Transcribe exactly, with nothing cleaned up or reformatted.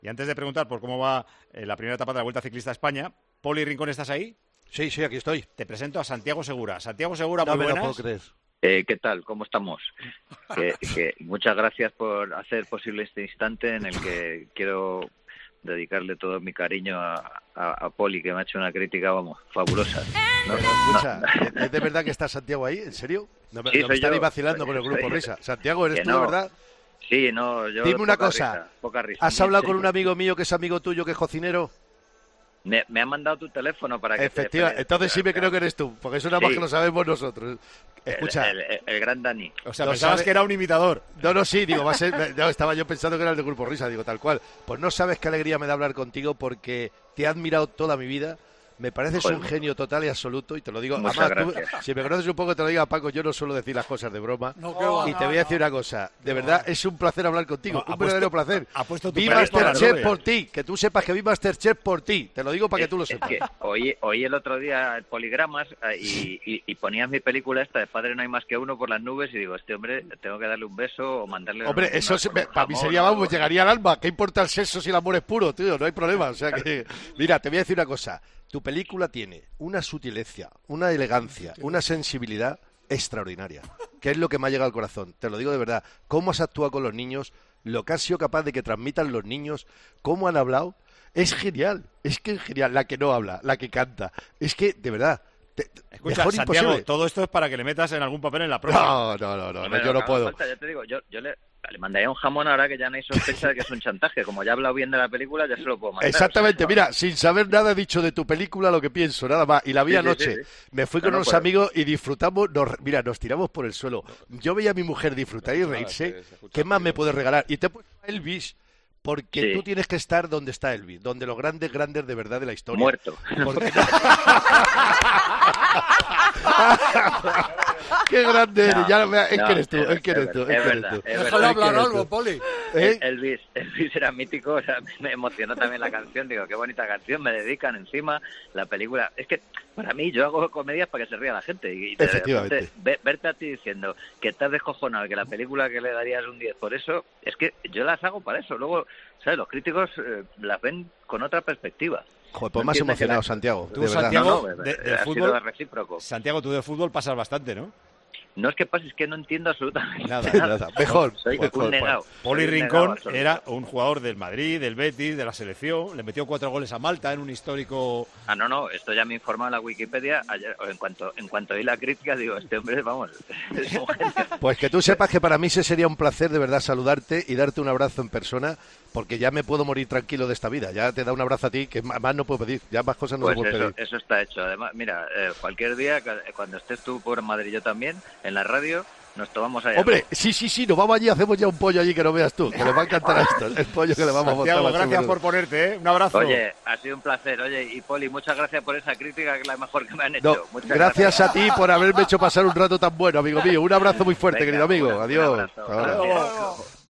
Y antes de preguntar por cómo va eh, la primera etapa de la Vuelta Ciclista a España, Poli Rincón, ¿estás ahí? Sí, sí, aquí estoy. Te presento a Santiago Segura. Santiago Segura, muy no me buenas. lo puedo creer. Eh, ¿Qué tal? ¿Cómo estamos? Que, que muchas gracias por hacer posible este instante en el que quiero dedicarle todo mi cariño a, a, a Poli, que me ha hecho una crítica, vamos, fabulosa. No, no, escucha, no. ¿Es de verdad que está Santiago ahí? ¿En serio? No, sí, no me están yo. vacilando con el grupo soy, Risa. Santiago, ¿eres que tú no. de verdad? Sí, no, yo... Dime una poca cosa. Risa, poca risa. ¿Has hablado con un amigo mío que es amigo tuyo, que es cocinero? Me, me ha mandado tu teléfono para que... Efectivamente, te... entonces sí me creo que eres tú, porque eso nada más sí. que lo sabemos nosotros. Escucha. El, el, el gran Dani. O sea, pensabas sabe... que era un imitador. No, no, sí, digo, va a ser... no, estaba yo pensando que era el de Grupo Risa, digo, tal cual. Pues no sabes qué alegría me da hablar contigo, porque te he admirado toda mi vida. Me pareces Joder. un genio total y absoluto, y te lo digo. Muchas Además, gracias. Tú, si me conoces un poco, te lo digo, Paco, yo no suelo decir las cosas de broma. No, no, y te voy a decir una cosa, de verdad, es un placer hablar contigo, no, un verdadero puesto, placer. Ha puesto tu vi Masterchef por ti, que tú sepas que vi Masterchef por ti, te lo digo para es, que tú lo sepas. Es que oí, oí el otro día el Poligramas y, y, y ponías mi película esta de Padre no hay más que uno por las nubes y digo, este hombre, tengo que darle un beso o mandarle... Hombre, una, eso una, se, una, para mí sería, vamos, llegaría al alma. ¿Qué importa el sexo si el amor es puro, tío? No hay problema, o sea que... Mira, te voy a decir una cosa. Tu película tiene una sutileza, una elegancia, una sensibilidad extraordinaria, que es lo que me ha llegado al corazón. Te lo digo de verdad. Cómo has actuado con los niños, lo que has sido capaz de que transmitan los niños, cómo han hablado, es genial. Es que es genial. La que no habla, la que canta. Es que, de verdad... Te, Escucha, mejor Santiago, imposible. todo esto es para que le metas en algún papel en la próxima. No, no, no, no, no, no yo no puedo. Falta, ya te digo, yo, yo le, le mandaría un jamón ahora que ya no hay sospecha de que es un chantaje. Como ya he hablado bien de la película, ya se lo puedo mandar. Exactamente, o sea, mira, sin saber nada he dicho de tu película lo que pienso, nada más. Y la vi sí, anoche. sí, sí. Me fui no, con no unos puedo. amigos y disfrutamos, nos, mira, nos tiramos por el suelo. Yo veía a mi mujer disfrutar y reírse. ¿Qué más me puedes regalar? Y te he puesto a Elvis, porque sí. tú tienes que estar donde está Elvis, donde los grandes, grandes de verdad de la historia. Muerto. Porque... ¡Qué grande eres! No, ya, es no, que eres tú, es, es que eres tú. Es Es que verdad, eres tú. es verdad. Déjale hablar eres algo, tú. Poli. ¿Eh? Elvis, Elvis era mítico, o sea, me emocionó también la canción, digo, qué bonita canción, me dedican encima la película. Es que para mí yo hago comedias para que se ría la gente y de Efectivamente. repente, ver, verte a ti diciendo que te has descojonado, que la película que le darías un diez por eso, es que yo las hago para eso. Luego, ¿sabes? Los críticos eh, las ven con otra perspectiva. Joder, pues No más entiendes que emocionado, la- Santiago. Tú, de verdad. Santiago, No, no, de- del ha fútbol- sido recíproco. Santiago, tú de fútbol pasas bastante, ¿no? No es que pase, es que no entiendo absolutamente Nada, nada. nada. Mejor, Soy mejor, un negado. Poli Soy un Rincón negado absoluto. era un jugador del Madrid, del Betis, de la selección. Le metió cuatro goles a Malta en un histórico... Ah, no, no, esto ya me informa la Wikipedia. Ayer, en cuanto en cuanto oí la crítica, digo, este hombre, vamos, es un genio. Pues que tú sepas que para mí ese sería un placer de verdad saludarte y darte un abrazo en persona, porque ya me puedo morir tranquilo de esta vida. Ya te da un abrazo a ti, que más más no puedo pedir, ya más cosas no Pues te puedo eso, pedir. eso está hecho. Además, mira, eh, cualquier día, ca- cuando estés tú por Madrid, yo también, en la radio, nos tomamos ahí. Hombre, algo. sí, sí, sí, nos vamos allí, hacemos ya un pollo allí que no veas tú, que les va a encantar a esto, el pollo que le vamos a montar. Santiago, a gracias seguro. por ponerte, ¿eh? Un abrazo. Oye, ha sido un placer. Oye, y Poli, muchas gracias por esa crítica, que es la mejor que me han No, hecho. Muchas gracias a ti por haberme hecho pasar un rato tan bueno, amigo mío. Un abrazo muy fuerte, Venga, querido amigo. un- un Adiós. abrazo. Hasta ahora. Gracias.